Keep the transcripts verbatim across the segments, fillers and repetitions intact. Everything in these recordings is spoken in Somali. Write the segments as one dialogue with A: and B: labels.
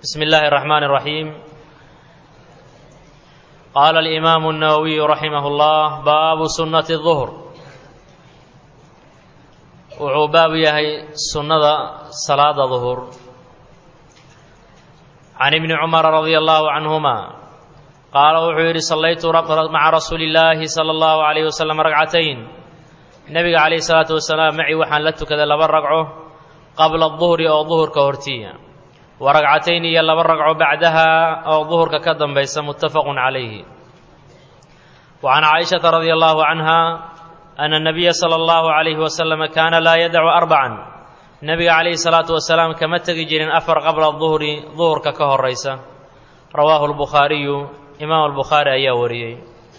A: بسم الله الرحمن الرحيم. قال الإمام النووي رحمه الله: باب سنة الظهر. wuxuu baab yahay sunnada salaada duhur. can ibni cumar radia allahu canhuma qaala wuxuu yidhi sallaytu maca rasuuli illaahi sala allahu calayhi wasalam ragcatayn. nebiga calayhi salaatu wasalaam maci waxaan la tukaday laba ragco qabla duhri oo duhurka hortiya, wa ragcatayn iyo laba ragco bacdaha oo duhurka ka dambaysa. muttafaqun calayhi. wa can caaishata radia allahu canha ana nabiya sala allahu calayhi wasalam kaana laa yadacu arbacan. nebiga calayhi salaatu wasalaam kama tegi jirin afar qabla duhri, duhurka ka horaysa. rawaahu lbukhaariyu, imaam albukhaari ayaa wariyey.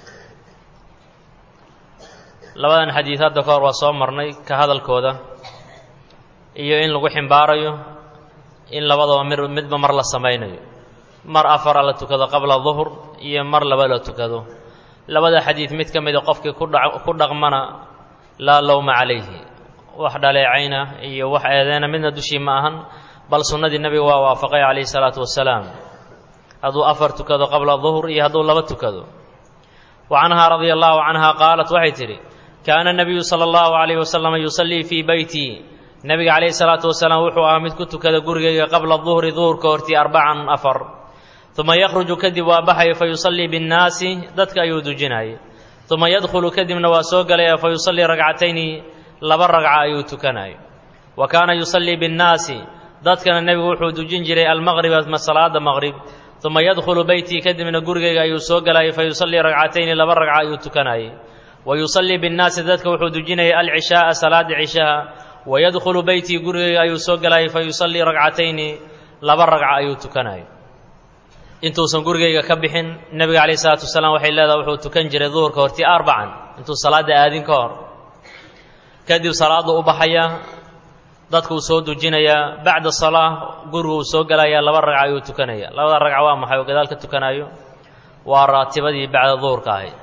A: labadan xadiid hadda ka hor waa soo marnay ka hadalkooda iyo in lagu ximbaarayo in labadaba mid midba mar la samaynayo, mar afara la tukado qabla duhur iyo mar laba la tukado. labada xadiid mid ka mida qofkii ku dhaqmana laa lowma calayhi, wax dhaleecayna iyo wax eedeena midna dushii ma ahan, bal sunnadii nebiga waa waafaqay calayhi salaatu wasalaam hadduu afar tukado qabla duhur iyo hadduu laba tukado. wa canhaa radia allahu canha qaalat waxay tidhi: kaana nabiyu sala allahu calayhi wasalam yusallii fii beyti. nebiga calayhi salaatu wasalaam wuxuu ahaa mid ku tukada gurigayga qabla duhri, duhurka hortii arbacan afar. uma yakhruju kadib waa baxaya fa yusallii binnaasi, dadka ayuu dujinayay. uma yadkhulu kadibna waa soo galaya fa yusallii ragcatayni, laba ragca ayuu tukanayay. wa kaana yusallii binnaasi, dadkana nebigu wuxuu dujin jiray almaqriba, salaada maqrib. uma yadkhulu beytii, kadibna gurigayga ayuu soo galayay fa yusallii ragcatayni, laba ragca ayuu tukanayay. wa yusallii binnaasi, dadka wuxuu dujinayay alcishaaa, salaada cishaha. wa yadkhulu beytii, gurigayga ayuu soo galayay fa yusallii ragcatayni, laba ragca ayuu tukanayay. intuusan gurigayga ka bixin nebiga calayhi salaatu wasalaam waxay leedahay wuxuu tukan jiray duhurka hortii arbacan, intuu salaada aadin ka hor. kadib salaada u baxaya, dadka uu soo dujinayaa. bacda salaa guriga uu soo galayaa, laba ragca ayuu tukanaya. labada ragca waa maxay oo gadaal ka tukanayo? waa raatibadii bacda duhurka ahayd.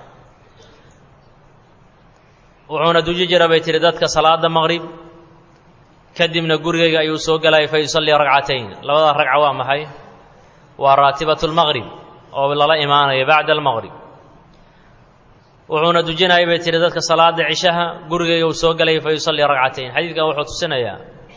A: wuxuuna duji jira bay tihi dadka salaada maqrib, kadibna gurigayga ayuu soo galayay fa yusallii ragcatayn. labada ragca waa maxay? waa raatibatu lmaqrib oo lala imaanayo bacda almaqrib. wuxuuna dujinayay bay tihi dadka salaada cishaha, gurigayga uu soo galayay fa yusallii ragcatayn. xadiidkan wuxuu tusinayaa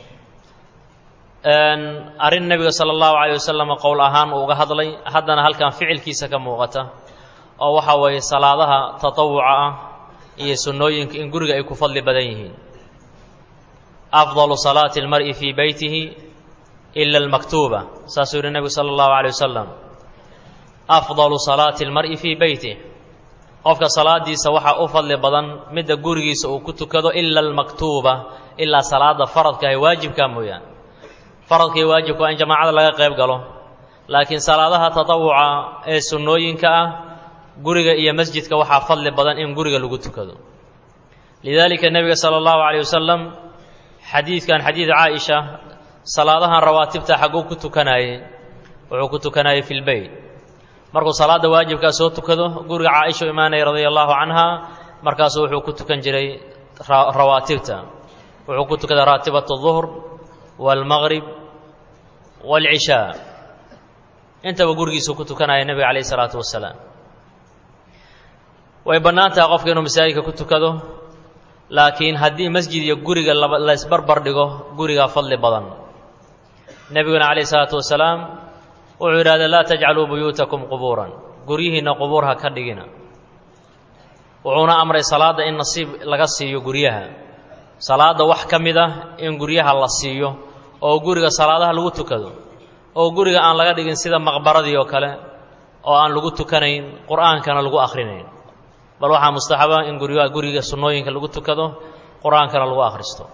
A: arrin nebiga sala allahu calayh wasalam qowl ahaan uu uga hadlay, haddana halkan ficilkiisa ka muuqata, oo waxa weeye salaadaha tatawuca ah iyo sunnooyinka in guriga ay ku fadli badan yihiin. afdalu salaati almar'i fii beytihi ila almaktuuba, saasuu yihi nebigu sala allahu calayh wasalam. afdalu salaati almar'i fii beytih, qofka salaadiisa waxaa u fadli badan midda gurigiisa uu ku tukado, ila almaktuuba, ilaa salaada faradka ee waajibka mooyaan. faradka iyo waajibka waa in jamaacada laga qayb galo, laakiin salaadaha tatawuca ee sunnooyinka ah guriga iyo masjidka waxaa fadli badan in guriga lagu tukado. lidaalika nebiga sala allahu calayh wasalam xadiidkan xadiid caaisha, salaadahan rawaatibta xagguu ku tukanayey? wuxuu ku tukanayay fi lbeyt. markuu salaada waajibkaa soo tukado, guriga caaisha u imaanaya radia allahu canha, markaasuu wuxuu ku tukan jiray rawaatibta. wuxuu ku tukaday raatibatu duhr waalmaqrib waalcishaa, intaba gurigiisuu ku tukanaya nebiga calayhi salaatu wasalaam. way bannaan tahay qofka inuu masaajidka ku tukado, laakiin haddii masjid iyo guriga la isbarbar dhigo, gurigaa fadli badan. nebiguna calayhi salaatu wasalaam wuxuu yidhahday: laa tajcaluu buyuutakum qubuuran, guryihiinna qubuur ha ka dhigina. wuxuuna amray salaadda in nasiib laga siiyo guryaha, salaadda wax ka mid ah in guryaha la siiyo, oo guriga salaadaha lagu tukado, oo guriga aan laga dhigin sida maqbaradii oo kale, oo aan lagu tukanayn, qur'aankana lagu akhrinayn. bal waxaa mustaxaba in guriga guriga sunnooyinka lagu tukado, qur'aankana lagu akhristo.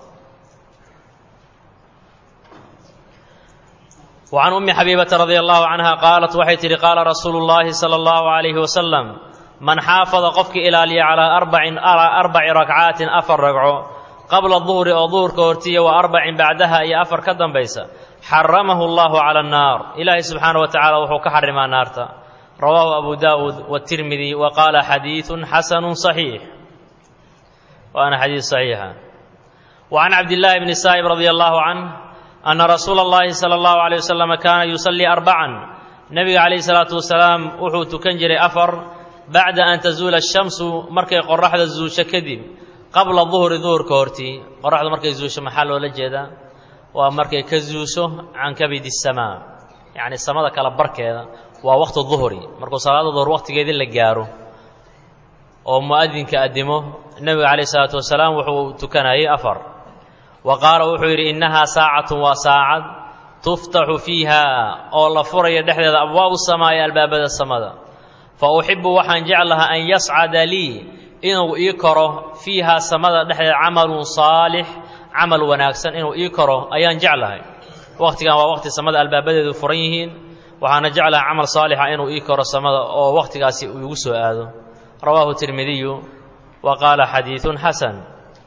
A: wa can ummi xabiibata radia allahu canha qaalat waxay tidhi: qaala rasuulu llaahi sala allahu calayhi wasalam: man xaafada qofkii ilaaliya calaa arbacin arbaci rakcaatin, afar ragco qabla duhri oo duhurka hortiya, wa arbacin bacdaha iyo afar ka dambaysa, xaramahu allahu cala annaar, ilaahay subxaana wa tacaala wuxuu ka xarimaa naarta. rawaahu abu daawuud watirmidi wa qaala xadiidun xasanun saxiix, waana xadiid saxiixa. wa can cabdillaahi bni saa'ib radia allahu canh أن رسول الله صلى الله عليه وسلم كان يصلي أربعا نبي عليه الصلاة والسلام وحو تكنجري أفر بعد أن تزول الشمس مركي قرح الزوشة كذب قبل الظهر ظهر كورتي قرح مركي زوشة محل ولا جدا ومركي كزوشه عن كبد السماء يعني السماء كلا بركة ووقت الظهر مركو صلاة الظهر وقت جيد اللي جاره ومؤذن كأدمه النبي عليه الصلاة والسلام وحو تكناي أفر وقال وحير إنها ساعة وساعة تفتح فيها أو فري دحدد أبواب السماء الباب السماء فأحب وحن جعلها أن يصعد لي إنه يكره فيها سماء دحدد عمل صالح عمل وناكسن إنه يكره أيان جعلها وقت كان وقت السماء الباب ذو فريهن وحن جعلها عمل صالح إنه يكره السماء أو وقت قاسي يوسو هذا رواه الترمذي وقال حديث حسن.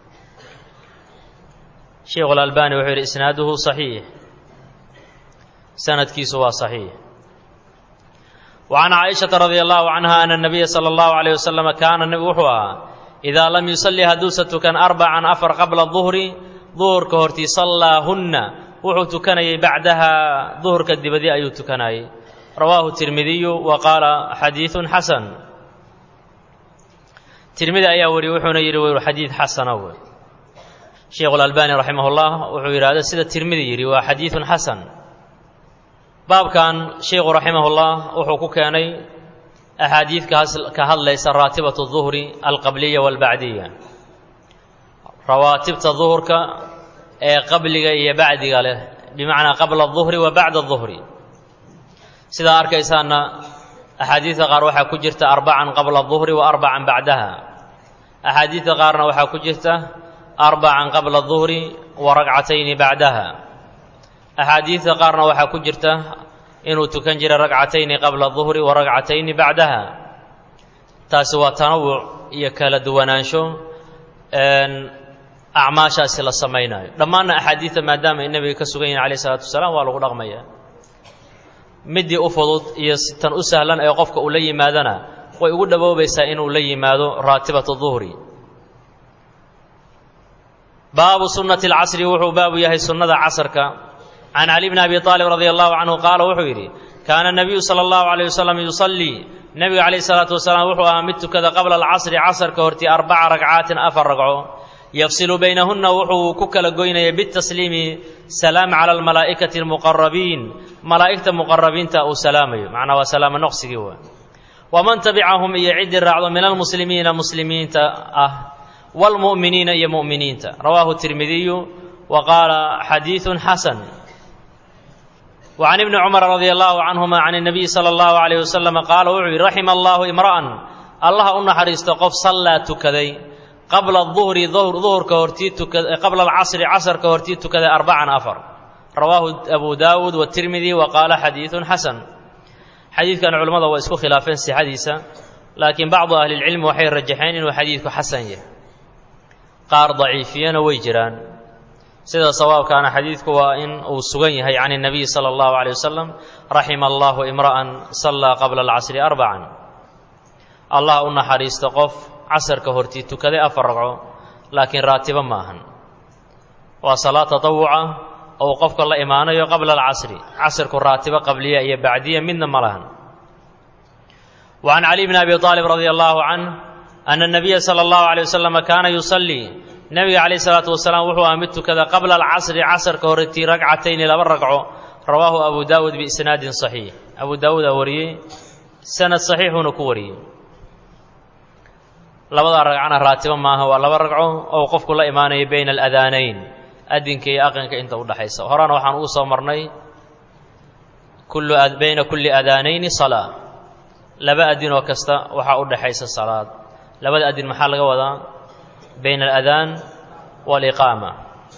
A: شيخ الألباني وحير إسناده صحيح سند كيسوا صحيح. وعن عائشة رضي الله عنها أن النبي صلى الله عليه وسلم كان النبي وحوها إذا لم يصلي هدوسة كان أربعا أفر قبل الظهر ظهر كهرتي صلاهن وحوت كان بعدها ظهر كالدبدي أيوت كان. رواه الترمذي وقال حديث حسن. ترمذي أيا وري وحنا يروي حديث حسن أول. شيخ الألباني رحمه الله وحير هذا سيد الترمذي يروي حديث حسن. باب كان شيخ رحمه الله وحكو كاني أحاديث كهل ليس راتبة الظهر القبلية والبعدية رواتبة الظهر قبلية بعدية له بمعنى قبل الظهر وبعد الظهر سيدا أركيسان أحاديث غاروحة كجرت أربعا قبل الظهر وأربعا بعدها أحاديث غاروحة كجرت أربعا قبل الظهر وركعتين بعدها أحاديث قارنا وحا كجرته إنه تكنجر ركعتين قبل الظهر وركعتين بعدها تاسوا تنوع يكال دوانانشو أن أعماشا سلا سمينا لما أن أحاديث ما دام النبي كسوغين عليه الصلاة والسلام والله رغمية مدي أفضل يستن أسهلا يقفك أولي ماذنا ويقول دبو بيسا إنه أولي ماذا راتبة الظهر. باب سنة العصر وحو باب يهي سنة عصرك. عن علي بن أبي طالب رضي الله عنه قال وحويري كان النبي صلى الله عليه وسلم يصلي النبي عليه الصلاة والسلام وحو آمدت كذا قبل العصر عصر كهرتي أربع ركعات أفر ركعو يفصل بينهن وحو ككل قوين بالتسليم سلام على الملائكة المقربين ملائكة المقربين تأو سلامي معنى وسلام نقص جوا ومن تبعهم يعد الرعض من المسلمين مسلمين تأه والمؤمنين يا مؤمنين تا. رواه الترمذي وقال حديث حسن. وعن ابن عمر رضي الله عنهما عن النبي صلى الله عليه وسلم قال وعي رحم الله امرأ الله أن حريست قف صلى تكذي قبل الظهر ظهر ظهر كهرتي قبل العصر عصر كهرتي تكذي أربعا أفر. رواه أبو داود والترمذي وقال حديث حسن. حديث كان علماء واسكو خلافين سي حديثا لكن بعض أهل العلم وحي الرجحين إنه حديث حسن قار ضعيفين ويجران سيدا صواب كان حديثك وإن أوسغيه عن النبي صلى الله عليه وسلم رحم الله امرأ صلى قبل العصر أربعا الله أن حريست قف عصر كهرتي تكذي أفرقعه لكن راتبا ماهن وصلاة تطوعة أو قفك الله إيمانه قبل العصر عصر كراتبة قبلية بعدية من ملهن. وعن علي بن أبي طالب رضي الله عنه أن النبي صلى الله عليه وسلم كان يصلي النبي عليه الصلاة والسلام وحو أمدت كذا قبل العصر عصر كهرتي ركعتين لبر ركعه. رواه أبو داود بإسناد صحيح. أبو داود أوريه سند صحيح ونكوري لبدا ركعنا راتبا ما هو لبر ركعه أو قف كل إيمانه بين الأذانين أدنك أقنك أنت ودحيس هرانا وحن أوصى مرني كل أد بين كل أذانين صلاة لبا أدين وكستا وحا ودحيس الصلاة لبا أدين محل قوضا بين الأذان والإقامة.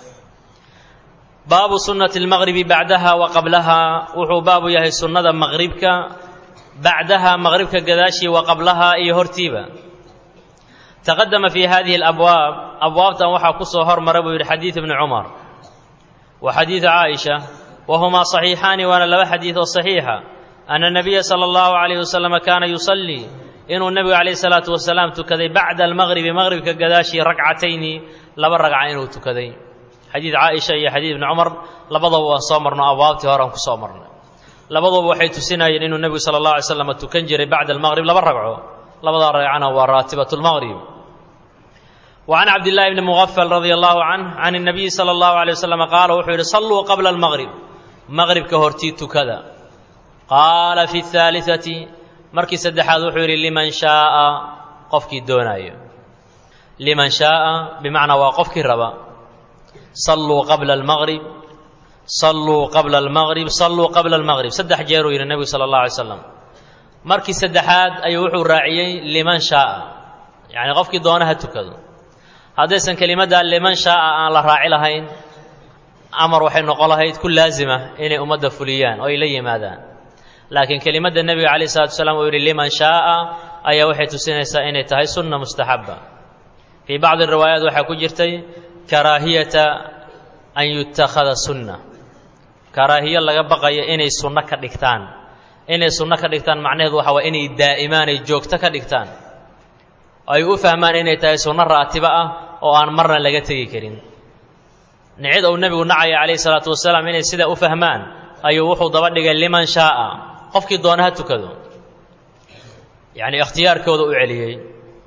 A: باب سنة المغرب بعدها وقبلها وحو باب يهي سنة مغربك بعدها مغربك قداشي وقبلها إيهورتيبا. تقدم في هذه الأبواب أبواب تنوحى كسوهر مربو لحديث ابن عمر وحديث عائشة وهما صحيحان وانا لبا حديث صحيحة أن النبي صلى الله عليه وسلم كان يصلي إنه النبي عليه الصلاة والسلام تكذي بعد المغرب مغرب كقداشي ركعتين لبا ركعين تكذي. xadiid caaisha iyo xadiid ibni cumar labadaba waan soo marno abwaabtii hore aan ku soo marnay labadaba waxay tusinayeen inuu nebigu sala allahu alay slam tukan jiray bacda almaqrib laba ragco labadaa ragcana waa raatibatu lmaqrib وعن عبد الله بن مغفل رضي الله عنه عن النبي صلى الله عليه وسلم قال وحير صلوا قبل المغرب مغرب كهرتيت كذا قال في الثالثة مركي سدحاد وحير لمن شاء قفك الدوناي لمن شاء بمعنى وقفك الربا صلوا قبل المغرب صلوا قبل المغرب صلوا قبل المغرب سدح جيرو إلى النبي صلى الله عليه وسلم مركي سدحاد أي وحور راعيي لمن شاء يعني قفك دونها تكذا haddaysan kelimadda liman shaa'a aan la raaci lahayn amar waxay noqon lahayd ku laazima inay ummadda fuliyaan oo ay la yimaadaan laakiin kelimadda nebiga calayhi salaatu wasalaam uu yidhi liman shaa'a ayaa waxay tusinaysaa inay tahay sunna mustaxabba fii bacdi riwaayaat waxaa ku jirtay karaahiyata an yutakhada sunna karaahiyo laga baqayo inay sunno ka dhigtaan inay sunno ka dhigtaan macnaheedu waxa waa inay daa'imaan ay joogto ka dhigtaan ay u fahmaan inay tahay sunno raatiba ah oo aan marna laga tegi karin nicid uu nebigu nacaya calayhi salaatu wasalaam inay sida u fahmaan ayuu wuxuu daba dhigay liman shaa'a qofkii doona ha tukado yacni ikhtiyaarkooda u celiyey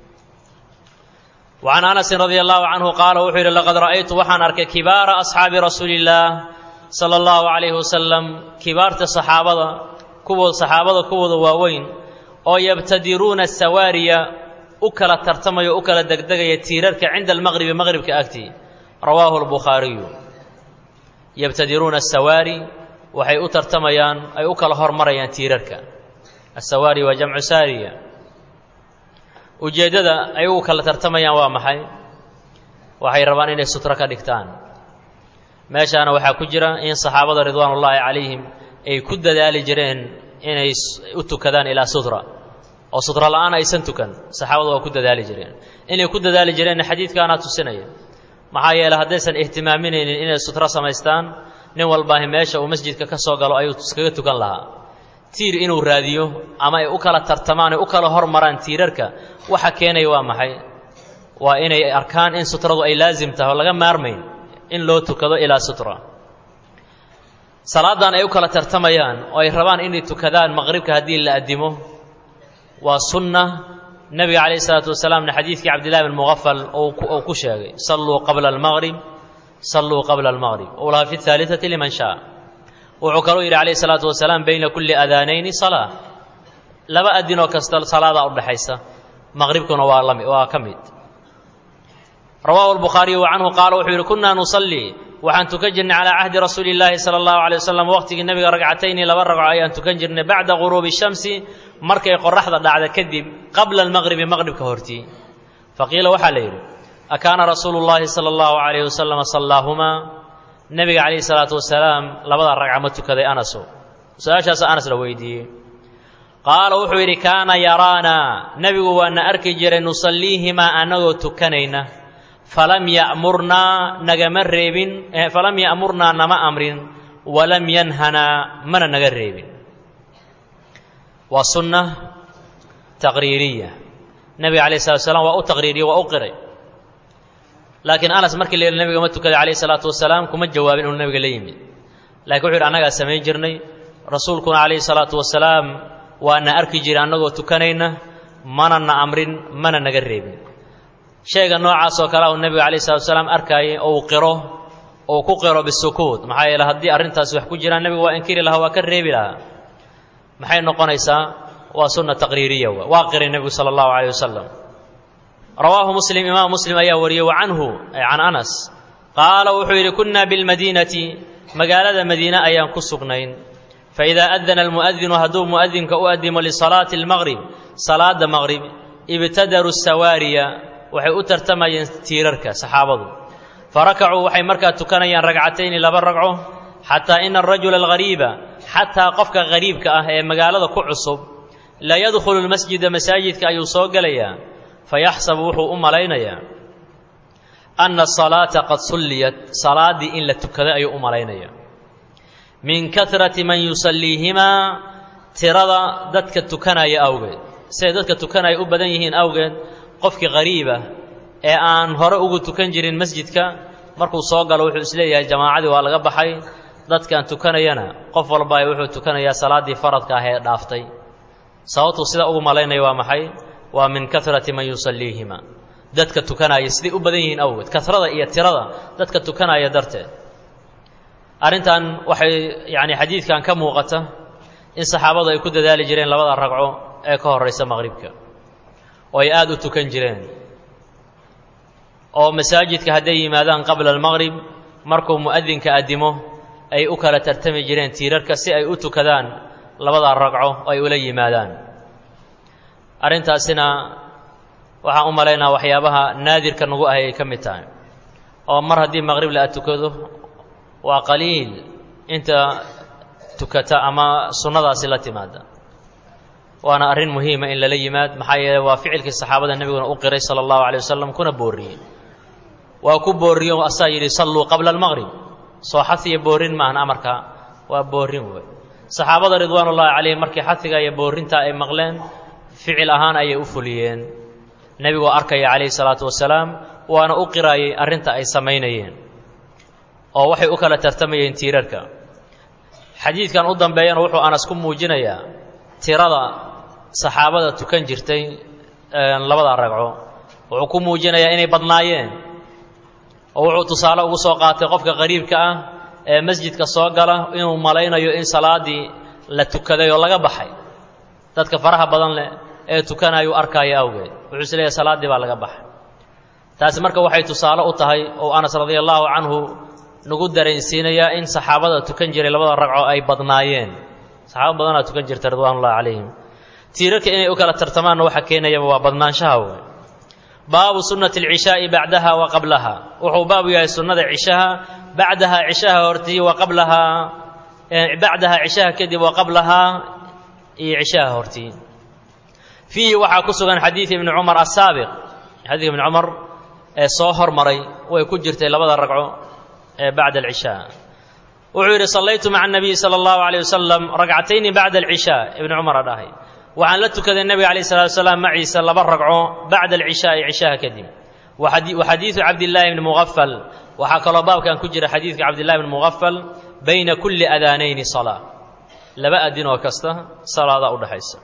A: وعن أنس رضي الله عنه قال وحير لقد رأيت وحن أرك كبار أصحاب رسول الله صلى الله عليه وسلم كبار الصحابة كبر صحابة كبر واوين أو يبتدرون السواري أكل ترتمي أكل دقدقة تيررك عند المغرب مغرب كأكتي رواه البخاري يبتدرون السواري وحي أترتميان أي أكل هرمريان تيررك السواري وجمع سارية وجدد أي أكل ترتميان وامحي وحي ربان إني سترك دكتان ماشي أنا وحا كجرا إن صحابة رضوان الله عليهم أي كد ذلك جرين إن أتكذان إلى سترة oo sutra la'aan aysan tukan saxaabadu waa ku dadaali jireen inay ku dadaali jireen xadiidkaana tusinaya maxaa yeelay haddaysan ihtimaaminaynin inay sutra samaystaan nin walba meesha uu masjidka ka soo galo ayuu iskaga tukan lahaa tiir inuu raadiyo ama ay u kala tartamaan ay u kala hormaraan tiirarka waxa keenaya waa maxay waa inay arkaan in sutradu ay laazim tahay laga maarmayn in loo tukado ilaa sutra salaadan ay u kala tartamayaan oo ay rabaan inay tukadaan maqribka haddii la adimo وسنة النبي عليه الصلاة والسلام من حديث عبد الله بن مغفل أو كشاغي صلوا قبل المغرب صلوا قبل المغرب ولا في الثالثة لمن شاء وعكروا إلى عليه الصلاة والسلام بين كل أذانين صلاة لما أدنوا كستل صلاة أرض حيثة مغربكم وكمد رواه البخاري وعنه قال وحير كنا نصلي وحن تكجرن على عهد رسول الله صلى الله عليه وسلم وقت النبي ركعتين لبر ركعة أن تكجرن بعد غروب الشمس markay qoraxda dhacda kadib qabla al-maghrib maghrib ka hortii faqila waxa la yiri akana rasuulullaahi sallallahu alayhi wasallam sallahuma nabiga alayhi salatu wasalaam labada ragca ma tukaday Anas su'aashaas Anas la weydiiyay qaala wuxuu yiri kana yarana nabigu waana arki jiray nusallihima anagoo tukanayna falam ya'murna nagama reebin falam ya'murna nama amrin walam yanhana mana naga reebin وسنة تقريرية النبي عليه الصلاة والسلام وأو تقريرية وأو قري لكن أنس مركي اللي النبي قمت كذا عليه الصلاة والسلام كم الجواب إنه النبي قليمي لكن وحير أنا سمين جرني رسولكم عليه الصلاة والسلام وأن أركي جير أنه تكنينا مننا أمرين مننا نقربين شيء النوع سوكرا النبي عليه الصلاة والسلام أركاي أو قره أو كقره بالسكوت محايا لهدي أرنتا سوح كجرا النبي وإنكير لها وكرب لها maxay noqonaysaa waa sunna taqriiriya waa qiri nabiga sallallahu alayhi wasallam rawaahu muslim imaam muslim ayaa wariyay wa anhu ay an anas qaala wuxuu yiri kunna bil madinati magaalada madiina ayaan ku sugnayn fa idha adana al muadhdhin hadu muadhdhinka u adimo li salati al maghrib salada maghrib ibtadaru sawariya waxay u tartamayeen tiirarka saxaabadu farakacuu waxay markaa tukanayaan ragcatayn laba ragco hatta inna ar-rajul al-ghariba hatta qofka gariibka ah ee magaalada ku cusub la yadkhulu al-masjid masaajidka ayuu soo galaya fayahsabu wuxuu u malaynaya anna as-salata qad sulliyat saladi in la tukada ayuu u malaynaya min kathrati man yusallihima tirada dadka tukanaya awgeed say dadka tukanaya u badan yihiin awgeed qofkii gariiba ee aan hore ugu tukan jirin masjidka markuu soo galo wuxuu isleeyahay jamaacadii waa laga baxay dadkan tukanayana qof walba ay wuxuu tukanayaa salaadii faradka ah ee dhaaftay sababtu sida ugu malaynaya waa maxay waa min kathrati man yusalliihima dadka tukanaya sidii u badan yihiin awgeed kathrada iyo tirada dadka tukanaya darteed arrintan waxay yani xadiidkan ka muuqata in saxaabadu ay ku dadaali jireen labada ragco ee ka horeysa maqribka oo ay aad u tukan jireen oo masaajidka hadday yimaadaan qabla almaqrib markuu mu'adinka addimo ay u kala tartami jireen tiirarka si ay u tukadaan labada ragco oo ay ula yimaadaan arrintaasina waxaan u malaynaa waxyaabaha naadirka nagu ahay ay ka mid tahay oo mar haddii maqrib la tukado waa qaliil inta tukata ama sunnadaasi la timaada waana arrin muhiima in lala yimaad maxaa yeeley waa ficilkii saxaabada nebiguna u qiray sala allahu calay wasalam kuna boorriyey waa ku boorriyo asaa yidhi salluu qabla almaqrib soo xasiya boorrin maahan amarka waa boorrin wey saxaabada ridwaanullaahi calayhim markii xasiga iyo boorrintaa ay maqleen ficil ahaan ayay u fuliyeen nebigoo arkaya calayhi salaatu wasalaam waana u qiraayay arrinta ay samaynayeen oo waxay u kala tartamayeen tiirarka xadiidkan u dambeeyana wuxuu anas ku muujinayaa tirada saxaabada tukan jirtay labada ragco wuxuu ku muujinayaa inay badnaayeen oo wuxuu tusaale ugu soo qaatay qofka qariibka ah ee masjidka soo gala inuu malaynayo in salaadii la tukaday oo laga baxay dadka faraha badan leh ee tukanayu arkaya awgeed wuxuu isleeyahay salaadii baa laga baxay taasi marka waxay tusaale u tahay oo anas radiyallahu anhu nagu dareensiinaya in saxaabada tukan jiray labada ragco ay badnaayeen saxaabada badanaa tukan jirtay ridwaanullaahi calayhim tiirarka inay u kala tartamaanna waxa keenayaba waa badnaanshaha wey baabu sunnati alcishaa'i bacdaha wa qablaha wuxuu baabu yahay sunnada cishaha bacdaha cishaha hortii wa qablaha bacdaha cishaha kadib wa qablaha iyo cishaha hortii fiihi waxaa ku sugan xadiid ibni cumar asaabiq xadiidka ibni cumar ee soo hormaray way ku jirtay labada ragco ee bacda alcishaa wuxuu yidhi sallaytu maca anabiyi sala allahu calayh wasalam ragcatayni bacda alcishaa ibni cumara dhahay waxaan la tukaday nebiga calayh salatu wasalaam maciisa laba ragco bacda alcishaa'i cishaha kadib wa xadiidu cabdillaahi bni muqafal waxaa kaloo baabkan ku jira xadiidka cabdillahi bni muqafal bayna kulli adaanayni salaa laba adin oo kasta salaada u dhaxaysa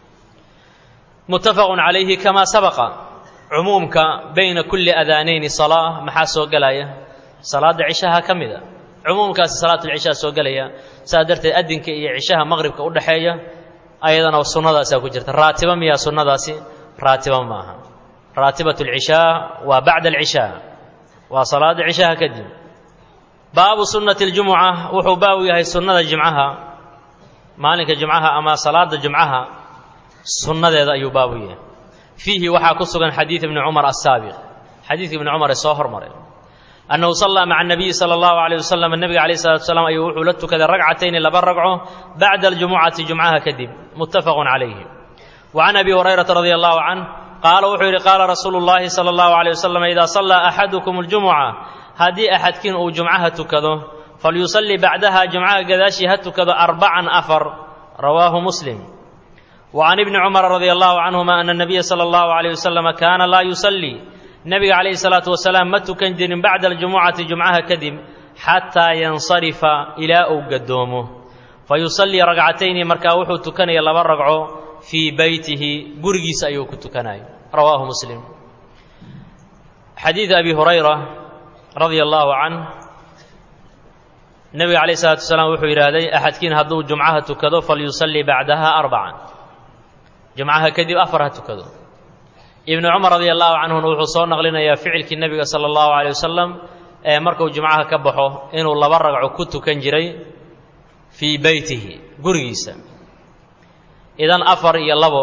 A: muttafaqun calayhi kamaa sabaqa cumuumka bayna kulli adaanayni salaa maxaa soo gelaya salaada cishaha ka mida cumuumkaasi salaatulcishaa soo gelaya saa darteed adinka iyo cishaha maqribka u dhaxeeya ayadana sunnadaasaa ku jirta raatiba miyaa sunnadaasi raatiba maaha raatibatu alcishaa waa bacda alcishaa waa salaada cishaha kadib baabu sunnati aljumuca wuxuu baabu yahay sunnada jimcaha maalinka jimcaha ama salaada jumcaha sunnadeeda ayuu baabu yahay fiihi waxaa ku sugan xadiid ibni cumar asaabiq xadiidka ibni cumar ee soo hormaray annahu sallaa maca anabiyi sala allahu calayh wasalam nebiga calayh salatu wasalaam ayuu wuxuu la tukaday ragcatayni laba ragco bacda aljumucati jumcaha kadib muttafaqun calayhi wa can abi hurayrata radia allahu canh qaala wuxuu yidhi qaala rasuulu llaahi sala allahu calayh wasalam idaa sallaa axadukum aljumuca haddii axadkiin uu jumcaha tukado falyusalli bacdaha jumcaha gadaashii ha tukado arbacan afar rawaahu muslim wa can ibni cumara radia allahu canhuma ana anabiya sala allahu calayh wasalama kaana laa yusallii nebiga calayhi salaatu wasalaam ma tukan jirin bacda aljumucati jumcaha kadib xataa yansarifa ilaa uu gadoomo fa yusallii ragcatayni markaa wuxuu tukanaya laba ragco fii beytihi gurigiisa ayuu ku tukanaya rawaahu muslim xadiid abi hurayra radia allahu canh nebiga calayhi salaatu wasalaam wuxuu yidhaahday axadkiin hadduu jumcaha tukado falyusallii bacdaha arbacan jumcaha kadib afar ha tukado ibnu cumar radia allahu canhuna wuxuu soo naqlinayaa ficilkii nebiga sala allahu calayh wasalam ee markuu jumcaha ka baxo inuu laba ragco ku tukan jiray fii beytihi gurigiisa idan afar iyo labo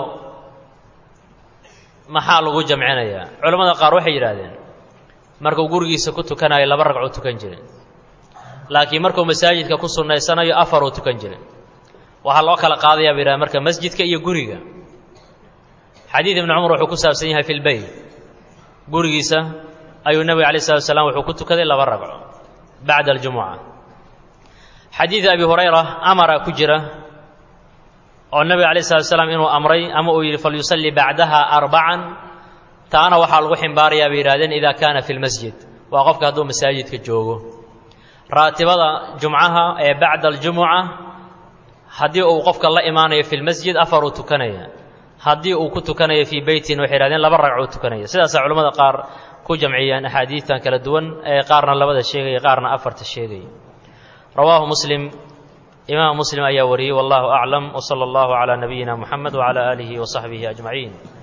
A: maxaa lagu jamcinayaa culammada qaar waxay yidhaahdeen markuu gurigiisa ku tukanayo laba ragco tukan jiray laakiin markuu masaajidka ku sunnaysanayo afar uu tukan jiray waxaa loo kala qaadayaa bay yidhahdeen marka masjidka iyo guriga xadiid ibni cumar wuxuu ku saabsan yahay fi lbeyt gurigiisa ayuu nebiga calayh salatu wasalaam wuxuu ku tukaday laba ragco bacda aljumuca xadiid abi hurayra amara ku jira oo nebiga calayh salatu wasalaam inuu amray ama uu yidhi falyusalli bacdaha arbacan taana waxaa lagu ximbaarayaa bay yidhahdeen idaa kaana fi lmasjid waa qofka hadduu masaajidka joogo raatibada jumcaha ee bacda aljumuca haddii uu qofka la imaanayo fi lmasjid afar uu tukanaya haddii uu ku tukanayo fii beytin waxay yidhahdeen laba ragcuu tukanaya sidaasaa culimmada qaar ku jamciyeen axaadiidtan kala duwan ee qaarna labada sheegaya qaarna afarta sheegaya rawaahu muslim imaam muslim ayaa wariyey wallahu aclam wsala allahu calaa nabiyina muxamed wacala aalihi wasaxbihi ajmaciin